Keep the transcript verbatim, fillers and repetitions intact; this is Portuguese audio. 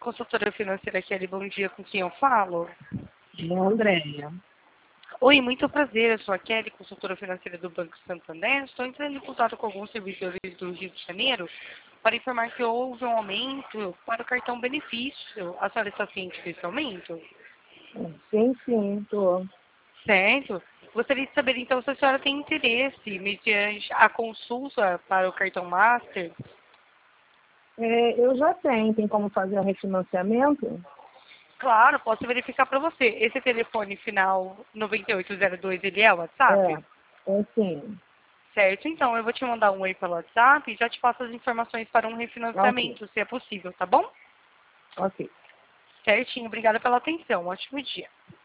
consultora financeira Kelly, bom dia, com quem eu falo? É a Andréia. Oi, muito prazer, eu sou a Kelly, consultora financeira do Banco Santander. Estou entrando em contato com alguns servidores do Rio de Janeiro para informar que houve um aumento para o cartão benefício. A senhora está ciente desse aumento? Sim, sim, tô. Certo. Gostaria de saber, então, se a senhora tem interesse, mediante a consulta para o cartão Master. É, eu já tenho, tem como fazer um refinanciamento? Claro, posso verificar para você. Esse telefone final noventa e oito zero dois, ele é o WhatsApp? É, é sim. Certo, então eu vou te mandar um oi pelo WhatsApp e já te passo as informações para um Ok, refinanciamento, se é possível, tá bom? ok. Certinho, obrigada pela atenção. Um ótimo dia.